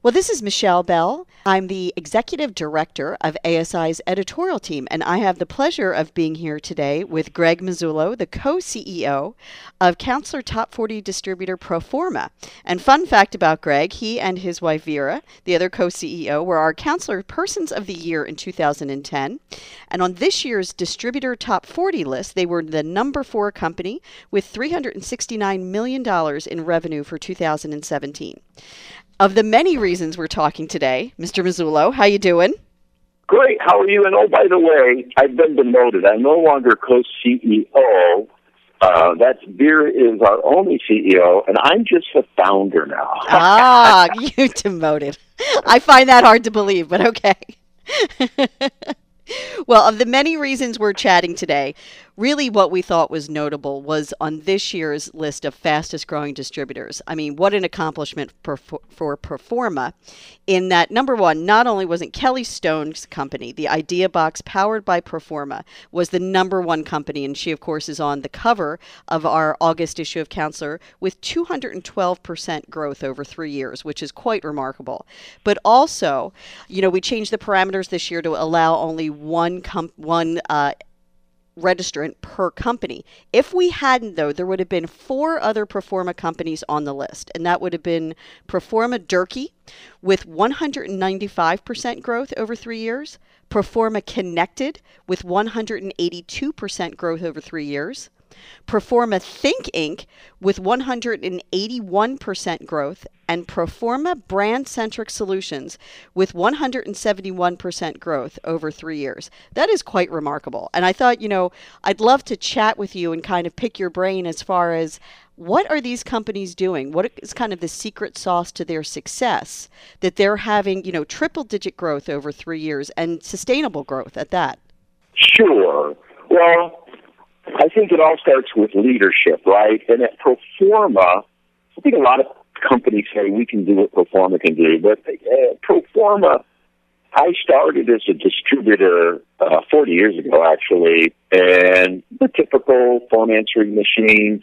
Well, this is Michelle Bell. I'm the Executive Director of ASI's editorial team, and I have the pleasure of being here today with Greg Mazzullo, the co-CEO of Counselor Top 40 distributor Proforma. And fun fact about Greg, he and his wife Vera, the other co-CEO, were our Counselor Persons of the Year in 2010. And on this year's Distributor Top 40 list, they were the number 4 company with $369 million in revenue for 2017. Of the many reasons we're talking today, Mr. Mazzullo, how you doing? Great. How are you? And oh, by the way, I've been demoted. I'm no longer co-CEO. Vera is our only CEO, and I'm just the founder now. You demoted. I find that hard to believe, but okay. Well, of the many reasons we're chatting today, really what we thought was notable was on this year's list of fastest growing distributors. I mean, what an accomplishment for Proforma in that, number one, not only wasn't Kelly Stone's company, the Idea Box powered by Proforma, was the number 1 company, and she, of course, is on the cover of our August issue of Counselor with 212% growth over 3 years, which is quite remarkable. But also, we changed the parameters this year to allow only one registrant per company. If we hadn't, though, there would have been 4 other Proforma companies on the list, and that would have been Proforma Durkee with 195% growth over 3 years, Proforma Connected with 182% growth over 3 years, Proforma Think Inc. with 181% growth, and Proforma Brand-Centric Solutions with 171% growth over 3 years. That is quite remarkable. And I thought, I'd love to chat with you and kind of pick your brain as far as what are these companies doing? What is kind of the secret sauce to their success that they're having, triple-digit growth over 3 years and sustainable growth at that? Sure. Well, I think it all starts with leadership, right? And at Proforma, I think a lot of companies say we can do what Proforma can do, but Proforma, I started as a distributor 40 years ago, actually, and the typical phone answering machine,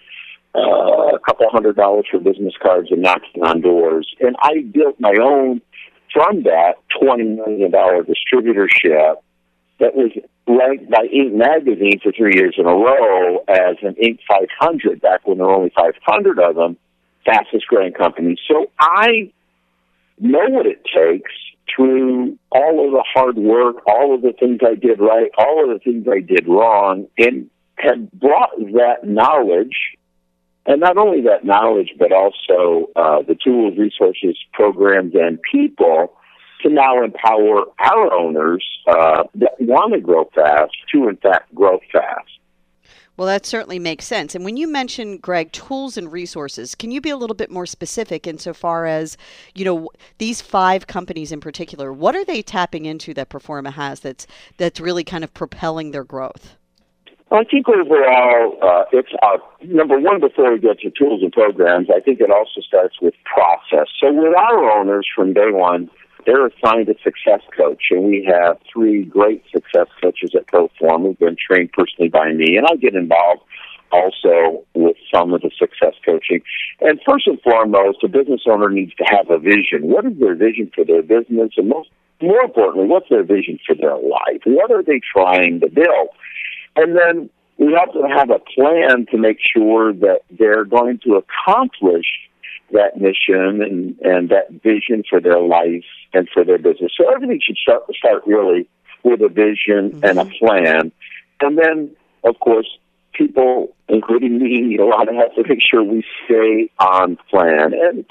a couple $100 for business cards and knocking on doors. And I built my own, from that, $20 million distributorship that was ranked by Inc. magazine for 3 years in a row as an Inc. 500, back when there were only 500 of them, fastest growing company. So I know what it takes through all of the hard work, all of the things I did right, all of the things I did wrong, and had brought that knowledge, and not only that knowledge, but also the tools, resources, programs, and people to now empower our owners that want to grow fast to, in fact, grow fast. Well, that certainly makes sense. And when you mention, Greg, tools and resources, can you be a little bit more specific insofar as, these 5 companies in particular, what are they tapping into that Proforma has that's really kind of propelling their growth? I think overall, it's number one, before we get to tools and programs, I think it also starts with process. So with our owners from day one, they're assigned a success coach, and we have 3 great success coaches at Proforma who've been trained personally by me, and I get involved also with some of the success coaching. And first and foremost, a business owner needs to have a vision. What is their vision for their business? And more importantly, what's their vision for their life? What are they trying to build? And then we have to have a plan to make sure that they're going to accomplish that mission and that vision for their life and for their business. So everything should start really with a vision and a plan. And then, of course, people, including me, need a lot of help to make sure we stay on plan. And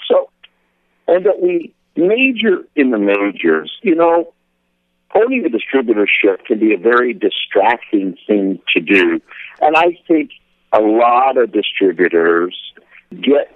that we major in the majors. Owning a distributorship can be a very distracting thing to do. And I think a lot of distributors get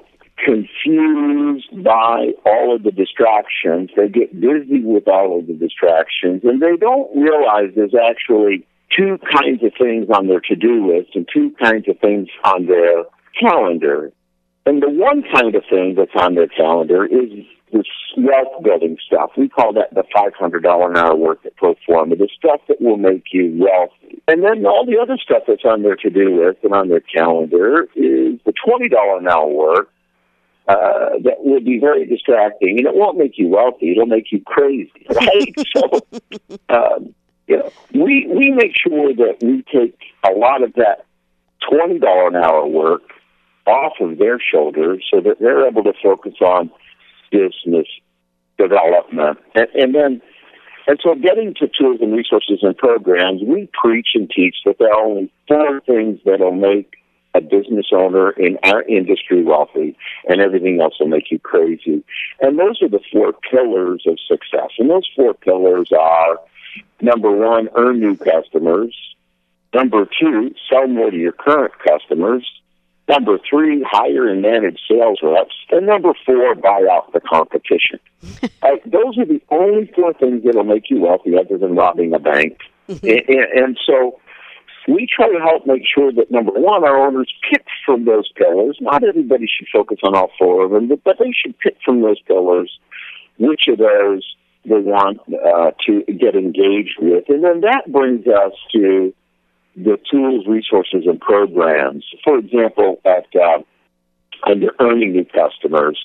confused by all of the distractions. They get busy with all of the distractions, and they don't realize there's actually 2 kinds of things on their to-do list and 2 kinds of things on their calendar. And the one kind of thing that's on their calendar is this wealth-building stuff. We call that the $500 an hour work at Proforma, the stuff that will make you wealthy. And then all the other stuff that's on their to-do list and on their calendar is the $20 an hour work that would be very distracting, and it won't make you wealthy. It'll make you crazy, right? So, we make sure that we take a lot of that $20 an hour work off of their shoulders so that they're able to focus on business development. And so getting to tools and resources and programs, we preach and teach that there are only 4 things that will make a business owner in our industry wealthy, and everything else will make you crazy. And those are the 4 pillars of success. And those 4 pillars are, number 1, earn new customers. Number 2, sell more to your current customers. Number 3, hire and manage sales reps. And number 4, buy out the competition. Those are the only 4 things that will make you wealthy other than robbing a bank. And so we try to help make sure that, number 1, our owners pick from those pillars. Not everybody should focus on all 4 of them, but they should pick from those pillars which of those they want to get engaged with. And then that brings us to the tools, resources, and programs. For example, under earning new customers,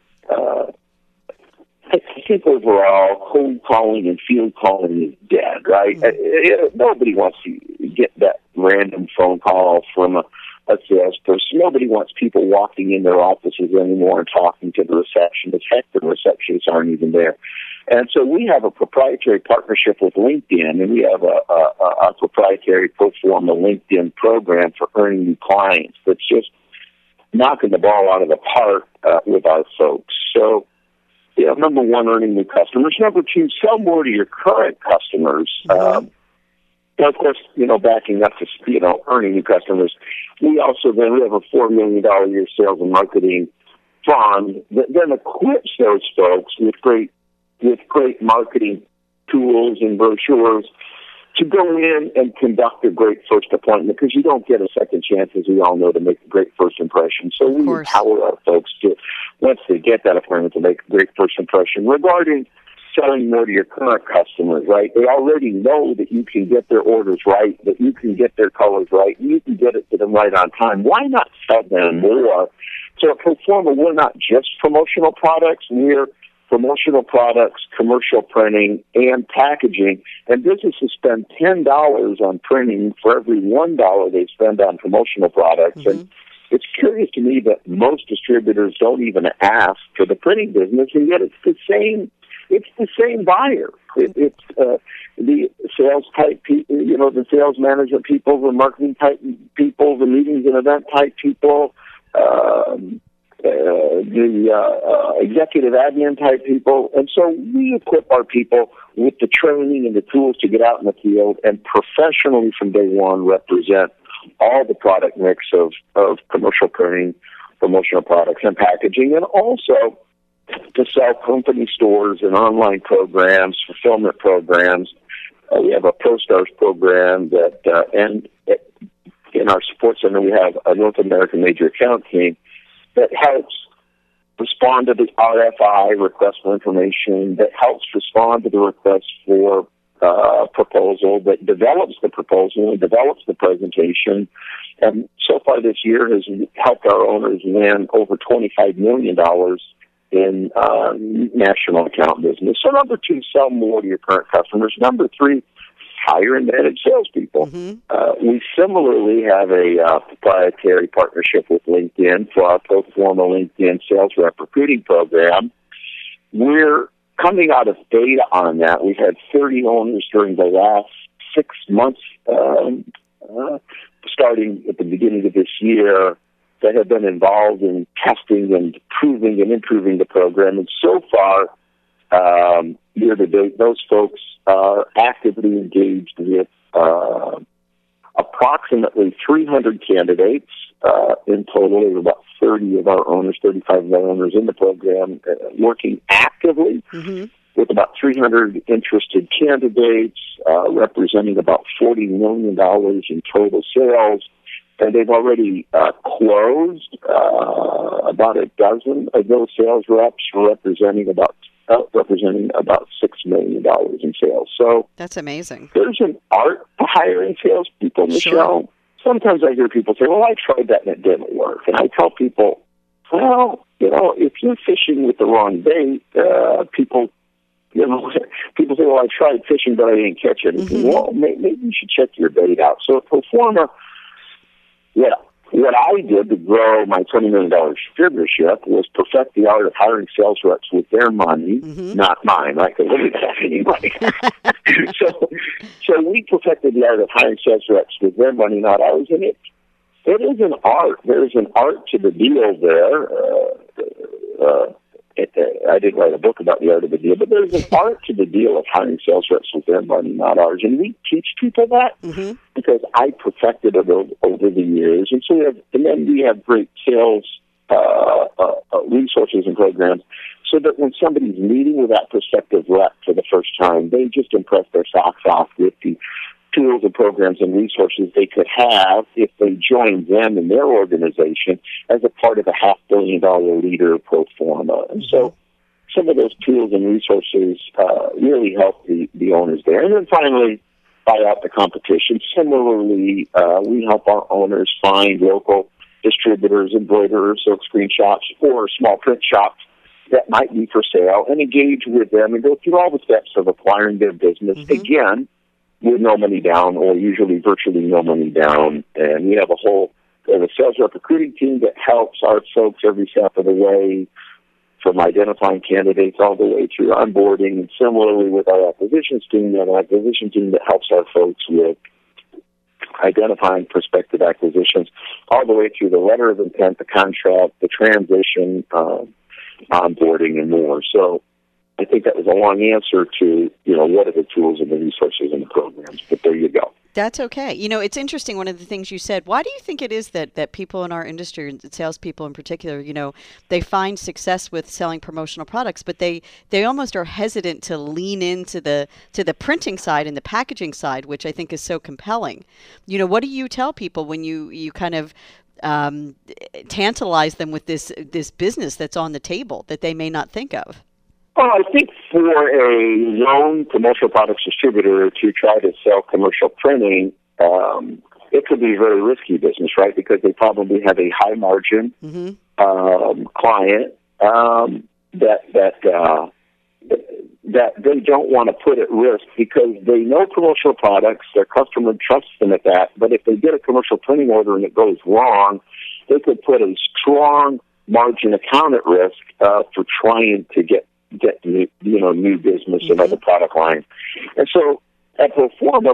I think overall, cold calling and field calling is dead, right? Nobody wants to get that random phone call from a salesperson. Nobody wants people walking in their offices anymore and talking to the receptionist. Heck, the receptionists aren't even there. And so we have a proprietary partnership with LinkedIn, and we have a proprietary Proforma LinkedIn program for earning new clients that's just knocking the ball out of the park with our folks. So, number 1, earning new customers. Number 2, sell more to your current customers. And of course, backing up to, earning new customers, we have a $4 million a year sales and marketing fund that then equips those folks with great marketing tools and brochures to go in and conduct a great first appointment, because you don't get a second chance, as we all know, to make a great first impression. So we empower our folks to, once they get that appointment, to make a great first impression. Regarding selling more to your current customers, right? They already know that you can get their orders right, that you can get their colors right, and you can get it to them right on time. Why not sell them more? So at Proforma, we're not just promotional products. We're promotional products, commercial printing, and packaging. And businesses spend $10 on printing for every $1 they spend on promotional products. Mm-hmm. And it's curious to me that most distributors don't even ask for the printing business, and yet it's the same. It's the same buyer. It's the sales type people, the sales management people, the marketing type people, the meetings and event type people, the executive admin type people. And so we equip our people with the training and the tools to get out in the field and professionally from day one represent all the product mix of commercial printing, promotional products, and packaging, and also to sell company stores and online programs, fulfillment programs. We have a ProStars program and in our support center we have a North American major account team that helps respond to the RFI, request for information, that helps respond to the request for proposal, that develops the proposal and develops the presentation. And so far this year has helped our owners win over $25 million in national account business. So number 2, sell more to your current customers. Number 3, hire and manage salespeople. Mm-hmm. We similarly have a proprietary partnership with LinkedIn for our Proforma LinkedIn sales rep recruiting program. We're coming out of beta on that. We've had 30 owners during the last 6 months, starting at the beginning of this year, that have been involved in testing and proving and improving the program. And so far, year to date, those folks are actively engaged with approximately 300 candidates in total. There's about 30 of our owners, 35 of our owners in the program working actively with about 300 interested candidates, representing about $40 million in total sales. And they've already closed about a dozen of those sales reps, representing about $6 million in sales. So that's amazing. There's an art to hiring salespeople, Michelle. Sure. Sometimes I hear people say, "Well, I tried that and it didn't work." And I tell people, "Well, if you're fishing with the wrong bait, people people say, well, I tried fishing, but I didn't catch anything. Well, maybe you should check your bait out. So at Proforma, what I did to grow my $20 million distributorship was perfect the art of hiring sales reps with their money, not mine. I could look at that anyway. So we perfected the art of hiring sales reps with their money, not ours. And it is an art. There's an art to the deal there. I didn't write a book about the art of the deal, but there's an art to the deal of hiring sales reps with their money, not ours. And we teach people that because I perfected it over the years. And so we have great sales resources and programs so that when somebody's meeting with that prospective rep for the first time, they just impress their socks off with the tools and programs and resources they could have if they joined them in their organization as a part of a $500 million leader Proforma. And so some of those tools and resources really help the owners there. And then finally, buy out the competition. Similarly, we help our owners find local distributors, embroiderers, silkscreen shops, or small print shops that might be for sale and engage with them and go through all the steps of acquiring their business. Again, with no money down, or usually virtually no money down. And we have a sales rep recruiting team that helps our folks every step of the way, from identifying candidates all the way through onboarding. And similarly with our acquisitions team, we have an acquisition team that helps our folks with identifying prospective acquisitions all the way through the letter of intent, the contract, the transition, onboarding, and more. So I think that was a long answer to, what are the tools and the resources and the programs, but there you go. That's okay. It's interesting. One of the things you said, why do you think it is that people in our industry, and salespeople in particular, they find success with selling promotional products, but they almost are hesitant to lean into the printing side and the packaging side, which I think is so compelling. What do you tell people when you kind of tantalize them with this business that's on the table that they may not think of? Well, I think for a lone promotional products distributor to try to sell commercial printing, it could be a very risky business, right? Because they probably have a high margin client that they don't want to put at risk because they know promotional products, their customer trusts them at that. But if they get a commercial printing order and it goes wrong, they could put a strong margin account at risk for trying to get new business and other product lines. And so at Proforma,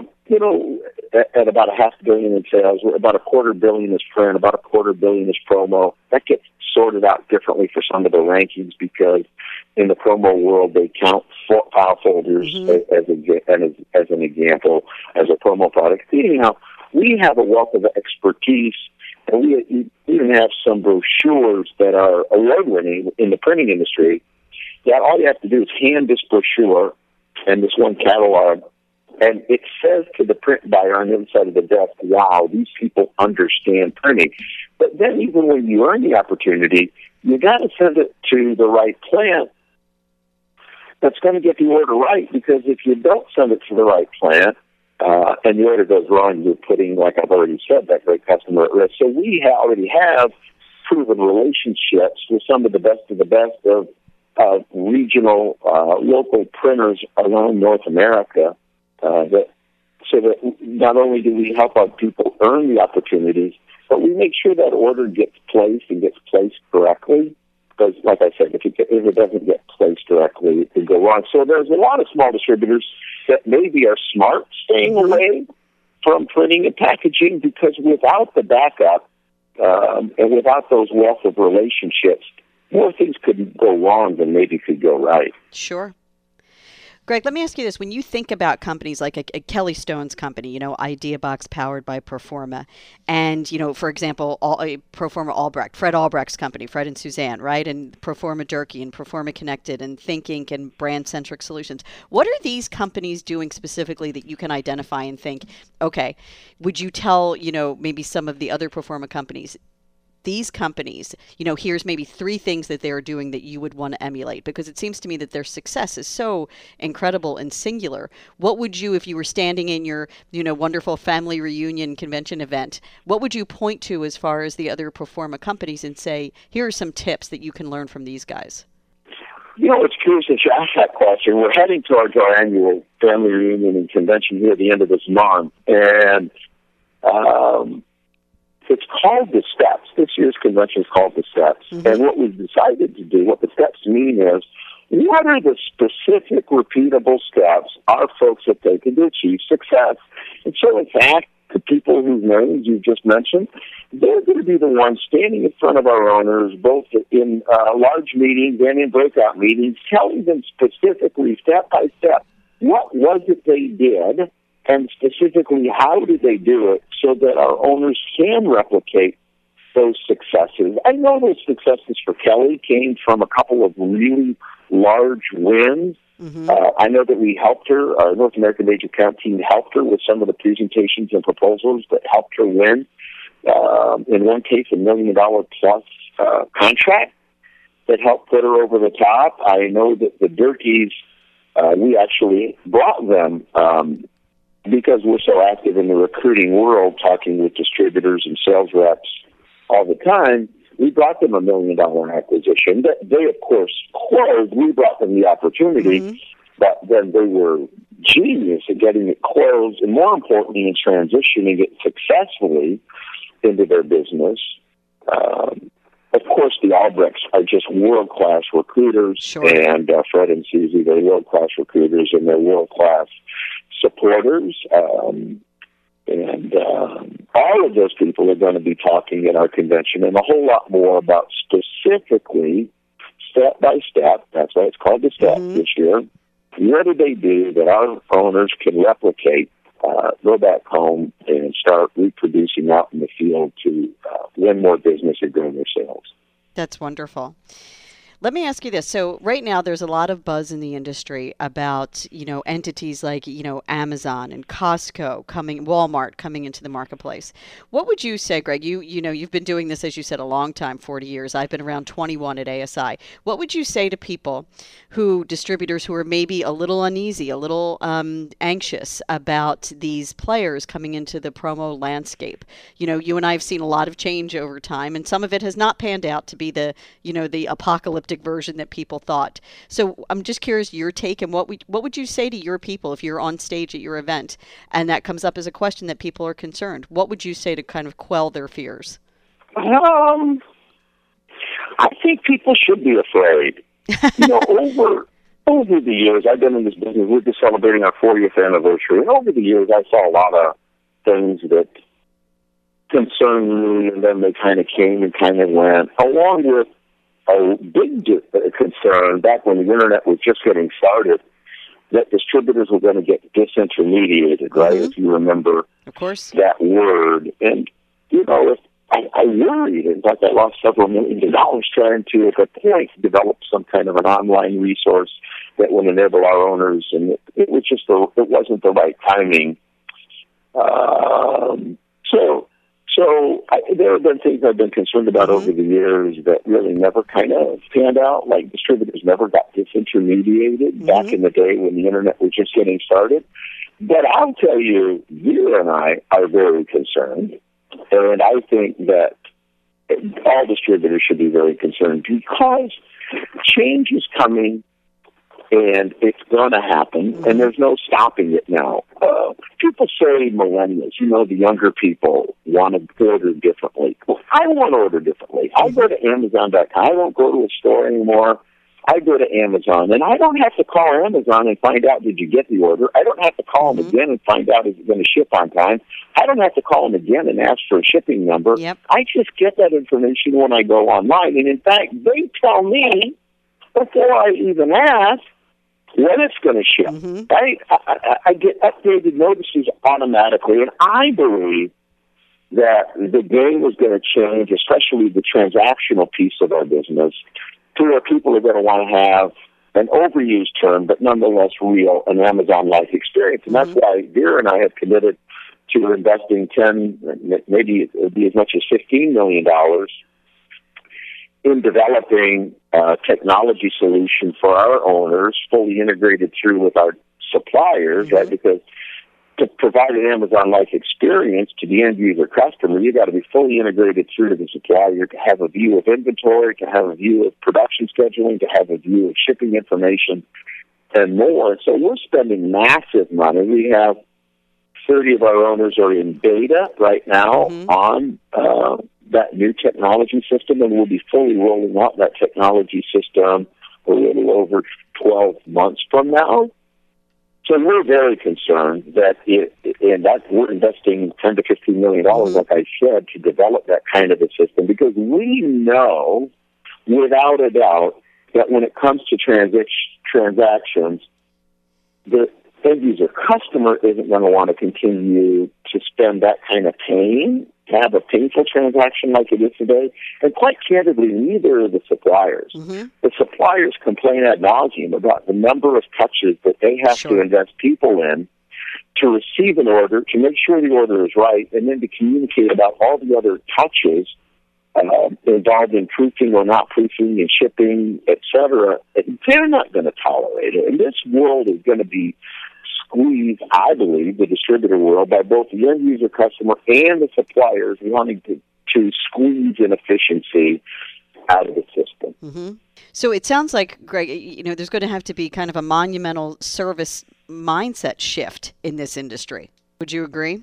at about $500 million in sales, about $250 million is print, about $250 million is promo. That gets sorted out differently for some of the rankings because in the promo world, they count file folders as an example as a promo product. Anyhow, we have a wealth of expertise, and we even have some brochures that are award-winning in the printing industry. That all you have to do is hand this brochure and this one catalog, and it says to the print buyer on the other side of the desk, wow, these people understand printing. But then even when you earn the opportunity, you got to send it to the right plant that's going to get the order right, because if you don't send it to the right plant and the order goes wrong, you're putting, like I've already said, that great customer at risk. So we already have proven relationships with some of the best of regional, local printers around North America, so that not only do we help our people earn the opportunities, but we make sure that order gets placed and gets placed correctly. Because, like I said, if it doesn't get placed correctly, it could go wrong. So there's a lot of small distributors that maybe are smart staying away from printing and packaging, because without the backup and without those wealth of relationships, more things could go wrong than maybe could go right. Sure. Greg, let me ask you this. When you think about companies like a Kelly Stone's company, IdeaBox powered by Proforma, and, for example, Proforma Albrecht, Fred Albrecht's company, Fred and Suzanne, right? And Proforma Durkee and Proforma Connected and Think Inc. and Brand-Centric Solutions. What are these companies doing specifically that you can identify and think, okay, would you tell, maybe some of the other Proforma companies, these companies, you know, here's maybe 3 things that they're doing that you would want to emulate? Because it seems to me that their success is so incredible and singular. What would you, if you were standing in your, you know, wonderful family reunion convention event, what would you point to as far as the other pro forma companies and say, here are some tips that you can learn from these guys? You know, it's curious that you asked that question. We're heading towards our annual family reunion and convention here at the end of this month, and it's called The Steps. This year's convention is called The Steps. Mm-hmm. And what we've decided to do, what the steps mean is, what are the specific, repeatable steps our folks have taken to achieve success? And so, in fact, the people whose names you just mentioned, they're going to be the ones standing in front of our owners, both in large meetings and in breakout meetings, telling them specifically, step by step, what was it they did, and specifically how did they do it, so that our owners can replicate those successes. I know those successes for Kelly came from a couple of really large wins. Mm-hmm. I know that we helped her, our North American Major Account team helped her with some of the presentations and proposals that helped her win. In one case, $1 million plus contract that helped put her over the top. I know that the Durkees, we actually brought them because we're so active in the recruiting world, talking with distributors and sales reps all the time. We brought them $1 million acquisition. They, of course, closed. We brought them the opportunity, mm-hmm. but then they were genius at getting it closed, and more importantly, in transitioning it successfully into their business. Of course, the Albrechts are just world-class recruiters, sure. And Fred and Susie, they're world-class recruiters, and they're world-class supporters. And all of those people are going to be talking at our convention and a whole lot more about specifically, step by step, that's why it's called The Step mm-hmm. this year, what do they do that our owners can replicate, go back home and start reproducing out in the field to win more business and grow their sales. That's wonderful. Let me ask you this. So right now there's a lot of buzz in the industry about, you know, entities like, you know, Amazon and Costco Walmart coming into the marketplace. What would you say, Greg? You know, you've been doing this, as you said, a long time, 40 years. I've been around 21 at ASI. What would you say to distributors who are maybe a little uneasy, a little anxious about these players coming into the promo landscape? You know, you and I have seen a lot of change over time, and some of it has not panned out to be the apocalyptic version that people thought. So I'm just curious your take, and what would you say to your people if you're on stage at your event and that comes up as a question that people are concerned? What would you say to kind of quell their fears? I think people should be afraid. You know, over the years, I've been in this business. We're just celebrating our 40th anniversary, and over the years, I saw a lot of things that concerned me, and then they kind of came and kind of went, along with a big concern back when the internet was just getting started, that distributors were going to get disintermediated, right? Mm-hmm. If you remember, of course, that word. And, you know, I worried. In fact, I lost several millions of dollars trying to, at that point, develop some kind of an online resource that would enable our owners, and it was just it wasn't the right timing. So there have been things I've been concerned about mm-hmm. over the years that really never kind of panned out, like distributors never got disintermediated mm-hmm. back in the day when the internet was just getting started. But I'll tell you, you and I are very concerned, and I think that all distributors should be very concerned because change is coming, and it's going to happen, mm-hmm. and there's no stopping it now. People say millennials, you know, the younger people want to order differently. Well, I want to order differently. I go to Amazon.com. I don't go to a store anymore. I go to Amazon, and I don't have to call Amazon and find out, did you get the order? I don't have to call them again and find out, is it going to ship on time? I don't have to call them again and ask for a shipping number. Yep. I just get that information when I go online, and in fact, they tell me before I even ask when it's going to ship. Mm-hmm. Right? I get updated notices automatically, and I believe that the game is going to change, especially the transactional piece of our business, to where people are going to want to have an overused term, but nonetheless real, an Amazon-like experience. And that's why Vera and I have committed to investing maybe it would be as much as $15 million in developing a technology solution for our owners, fully integrated through with our suppliers, right? Because to provide an Amazon-like experience to the end-user customer, you got to be fully integrated through to the supplier to have a view of inventory, to have a view of production scheduling, to have a view of shipping information, and more. So we're spending massive money. We have 30 of our owners are in beta right now on that new technology system, and we'll be fully rolling out that technology system a little over 12 months from now. So we're very concerned that we're investing $10 to $15 million, like I said, to develop that kind of a system, because we know without a doubt that when it comes to transactions, the end-user customer isn't going to want to continue to spend that kind of pain to have a painful transaction like it is today. And quite candidly, neither are the suppliers. The suppliers complain ad nauseum about the number of touches that they have to invest people in to receive an order, to make sure the order is right, and then to communicate about all the other touches involved in proofing or not proofing and shipping, etc. They're not going to tolerate it. And this world is going to be squeezed, I believe, the distributor world, by both the end-user customer and the suppliers wanting to squeeze inefficiency out of the system. So it sounds like, Greg, there's going to have to be kind of a monumental service mindset shift in this industry. Would you agree?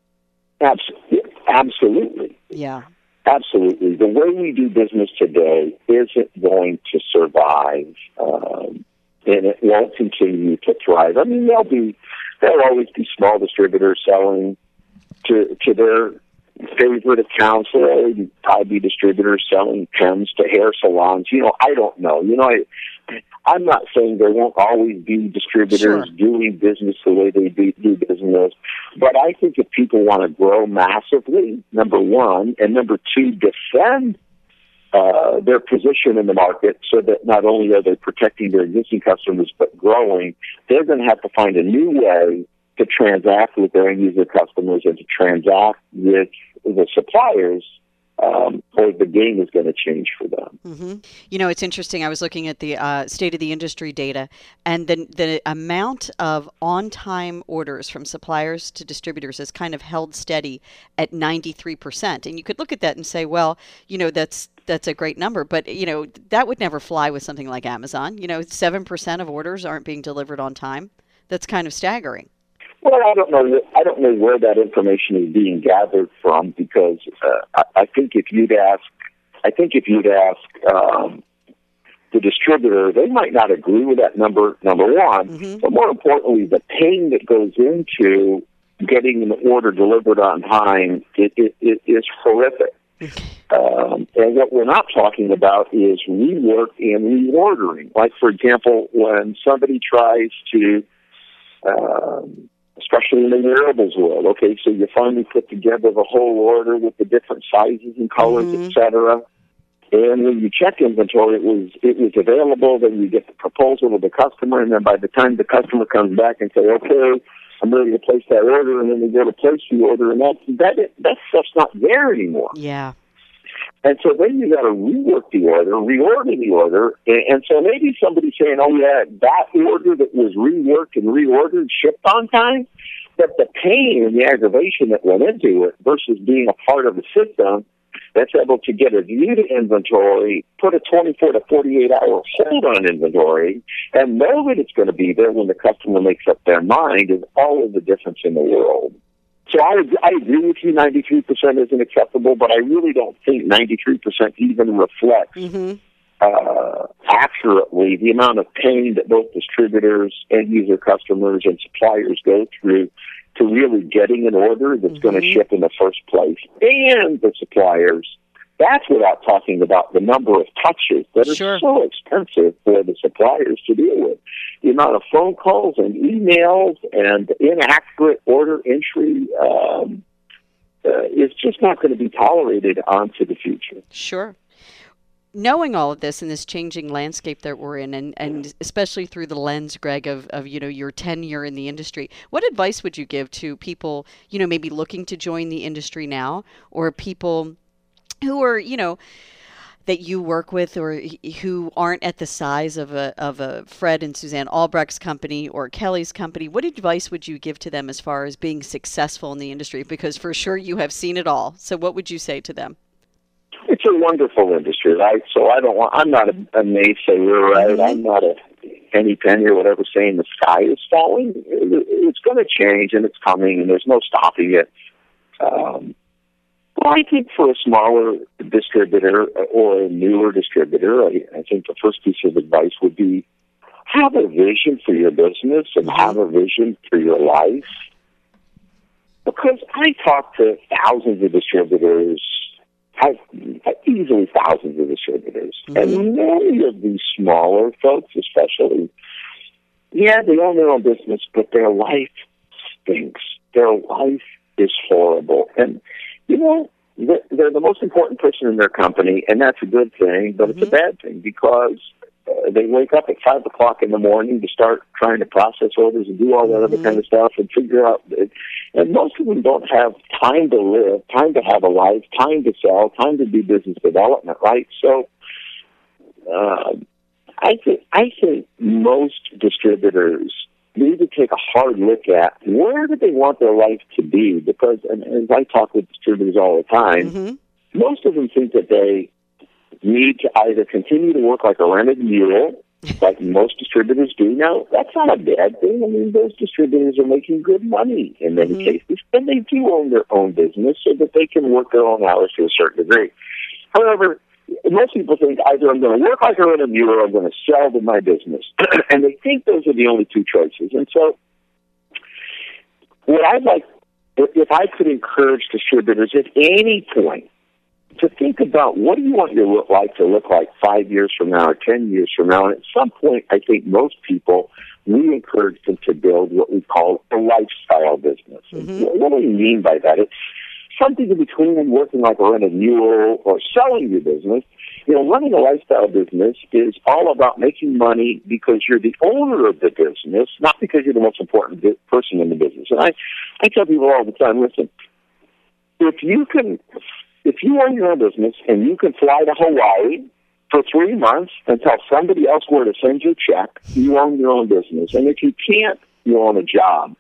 Absolutely. Yeah. Absolutely. The way we do business today isn't going to survive, and it won't continue to thrive. I mean, there'll always be small distributors selling to their favorite accounts. There'll probably be distributors selling pens to hair salons. I don't know. I'm not saying there won't always be distributors doing business the way they do business, but I think if people want to grow massively, number one, and number two, defend their position in the market so that not only are they protecting their existing customers but growing, they're going to have to find a new way to transact with their end-user customers and to transact with the suppliers, or the game is going to change for them. It's interesting. I was looking at the state of the industry data, and the amount of on-time orders from suppliers to distributors has kind of held steady at 93%. And you could look at that and say, well, that's a great number, but that would never fly with something like Amazon. 7% of orders aren't being delivered on time. That's kind of staggering. Well, I don't know where that information is being gathered from, because I think if you'd ask the distributor, they might not agree with that number one. But more importantly, the pain that goes into getting an order delivered on time it is horrific. And what we're not talking about is rework and reordering. Like, for example, when somebody tries to especially in the wearables world. Okay, so you finally put together the whole order with the different sizes and colors, etc. And when you check inventory, it was available. Then you get the proposal to the customer, and then by the time the customer comes back and say, "Okay, I'm ready to place that order," and then they go to place the order, and that stuff's not there anymore. Yeah. And so then you got to rework the order, reorder the order, and so maybe somebody's saying, "Oh yeah, that order that was reworked and reordered shipped on time," but the pain and the aggravation that went into it versus being a part of the system that's able to get a view to inventory, put a 24 to 48 hour hold on inventory, and know that it's going to be there when the customer makes up their mind is all of the difference in the world. So I agree with you, 93% isn't acceptable, but I really don't think 93% even reflects accurately the amount of pain that both distributors, end-user customers, and suppliers go through to really getting an order that's going to ship in the first place. And the suppliers, that's without talking about the number of touches that are so expensive for the suppliers to deal with. The amount of phone calls and emails and inaccurate order entry is just not going to be tolerated onto the future. Sure. Knowing all of this in this changing landscape that we're in, and especially through the lens, Greg, of your tenure in the industry, what advice would you give to people, maybe looking to join the industry now, or people who are, that you work with or who aren't at the size of a Fred and Suzanne Albrecht's company or Kelly's company, what advice would you give to them as far as being successful in the industry? Because for sure you have seen it all. So what would you say to them? It's a wonderful industry, right? So I'm not a naysayer, right? Mm-hmm. I'm not a penny or whatever saying the sky is falling. It's going to change and it's coming and there's no stopping it. Well, I think for a smaller distributor or a newer distributor, I think the first piece of advice would be have a vision for your business and have a vision for your life. Because I talk to thousands of distributors, easily thousands of distributors, and many of these smaller folks especially, yeah, they own their own business, but their life stinks. Their life is horrible. And you know, they're the most important person in their company, and that's a good thing, but it's a bad thing because they wake up at 5 o'clock in the morning to start trying to process orders and do all that other kind of stuff and figure out. And most of them don't have time to live, time to have a life, time to sell, time to do business development, right? So I think most distributors need to take a hard look at where do they want their life to be, because, and as I talk with distributors all the time, most of them think that they need to either continue to work like a rented mule, like most distributors do. Now, that's not a bad thing. I mean, those distributors are making good money in many cases, and they do own their own business so that they can work their own hours to a certain degree. However, most people think either I'm going to work like a rented mule or I'm going to sell to my business. And they think those are the only two choices. And so what I'd like, if I could encourage distributors at any point to think about what do you want your life to look like 5 years from now or 10 years from now. And at some point, I think most people, we encourage them to build what we call a lifestyle business. What do we mean by that? It's something in between working like a rented mule or selling your business. You know, running a lifestyle business is all about making money because you're the owner of the business, not because you're the most important person in the business. And I tell people all the time, listen, if you own your own business and you can fly to Hawaii for 3 months and tell somebody else where to send your check, you own your own business. And if you can't, you own a job.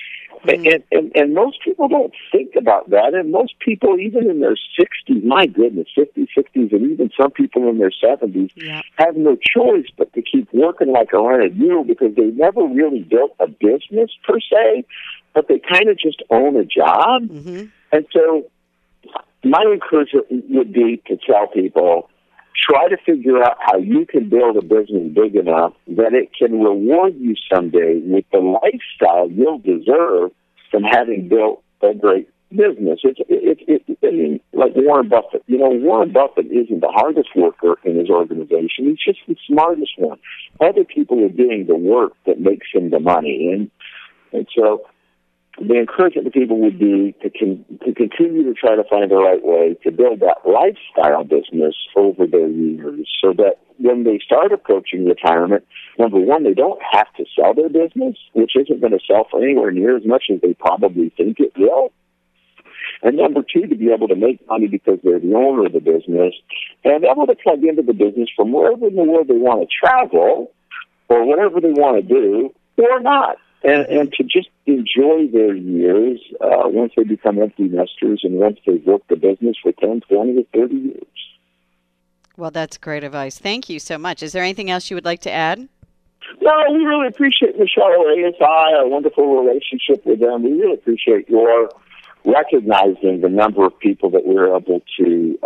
And most people don't think about that. And most people, even in their 60s, my goodness, 50s, 60s, and even some people in their 70s, have no choice but to keep working like a rented mule because they never really built a business per se, but they kind of just own a job. And so my encouragement would be to tell people, try to figure out how you can build a business big enough that it can reward you someday with the lifestyle you'll deserve from having built a great business. I mean, like Warren Buffett. You know, Warren Buffett isn't the hardest worker in his organization. He's just the smartest one. Other people are doing the work that makes him the money. And so the encouragement to people would be to continue to try to find the right way to build that lifestyle business over their years so that when they start approaching retirement, number one, they don't have to sell their business, which isn't going to sell for anywhere near as much as they probably think it will. And number two, to be able to make money because they're the owner of the business and able to plug into the business from wherever in the world they want to travel or whatever they want to do or not. And to just enjoy their years once they become empty nesters and once they've worked the business for 10, 20, or 30 years. Well, that's great advice. Thank you so much. Is there anything else you would like to add? No, we really appreciate Michelle ASI, our wonderful relationship with them. We really appreciate your recognizing the number of people that we're able to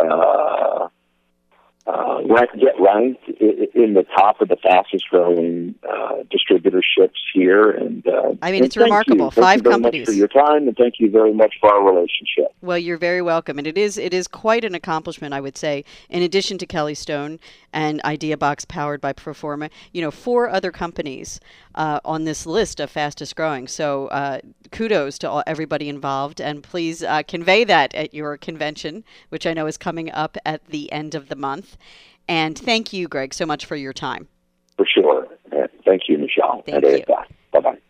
get ranked in the top of the fastest growing distributorships here. And I mean, it's remarkable. 5 companies. Thank you very much for your time, and thank you very much for our relationship. Well, you're very welcome. And it is quite an accomplishment, I would say, in addition to Kelly Stone and IdeaBox powered by Proforma, 4 other companies on this list of fastest growing. So kudos to everybody involved. And please convey that at your convention, which I know is coming up at the end of the month. And thank you, Greg, so much for your time. For sure. Thank you, Michelle. Thank you. Bye-bye.